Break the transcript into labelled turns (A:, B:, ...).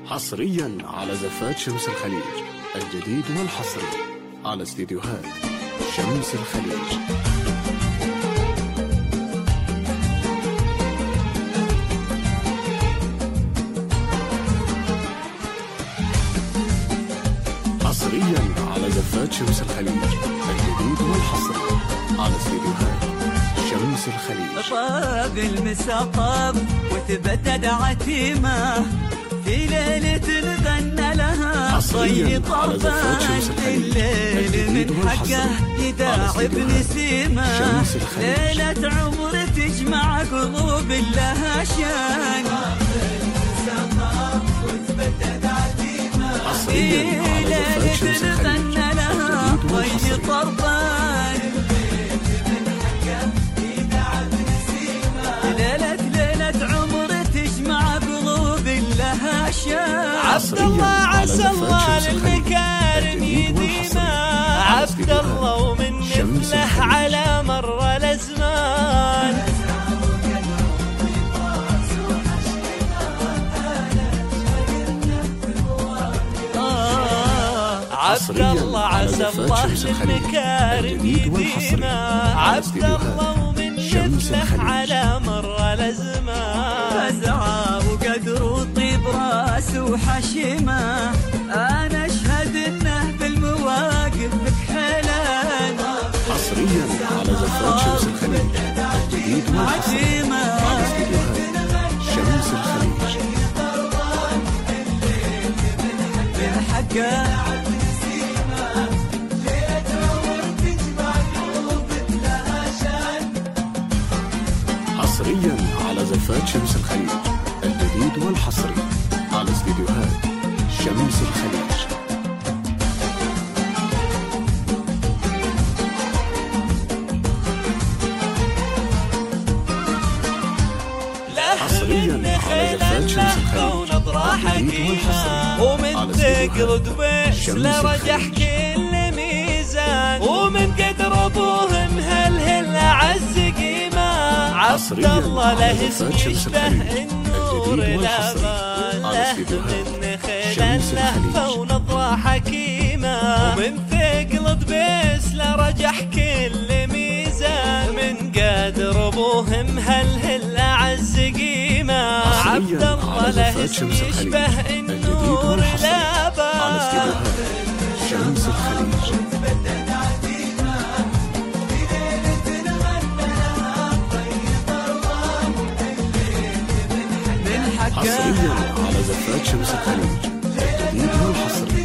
A: حصريا على زفات شمس الخليج، الجديد والحصري على استديوهات شمس الخليج. حصريا على زفات شمس الخليج، الجديد والحصري على استديوهات شمس الخليج.
B: طاب المسا طاب وتبدد عتيمه في ليلة غنى لها طي طرفان الليل من حقه يداعب نسيمه، ليلة عمر تجمع قلوب لها شان في ليلة غنى لها طي طرفان ليلة عمر تجمع قلوب لها شان.
C: عبد الله عسى الله للمكارم يديمه، عبد الله ومن مثله على مر الازمان. عبد الله عسى الله للمكارم يديمه، عبد الله ومن مثله على مر الازمان.
B: فزعه وقدر وطيب راس وحشمه، انا اشهد انه بالمواقف بكحلان.
A: حصريا على زفات شمس الخليج، الجديد والحصري على استديوهات شمس الخليج. حصريا على زفات شمس الخليج، الجديد والحصري على استديوهات شمس الخليج. حصريا على زفات شمس الخليج، الجديد والحصري
C: ومن تقرد بس لرجح كل ميزان، ومن قدر ابوه مهلهل اعز قيمه. عبد الله له اسم يشبه النور الامان، له من خيل اللهفه ونظره حكيمه، ومن ثقل بس لرجح كل ميزان، من قدر ابوه مهلهل اعز قيمه. عبد الله له اسم يشبه النور الامان
A: على استديوهات شمس الخليج. حصريا على زفات شمس الخليج، الجديد والحصري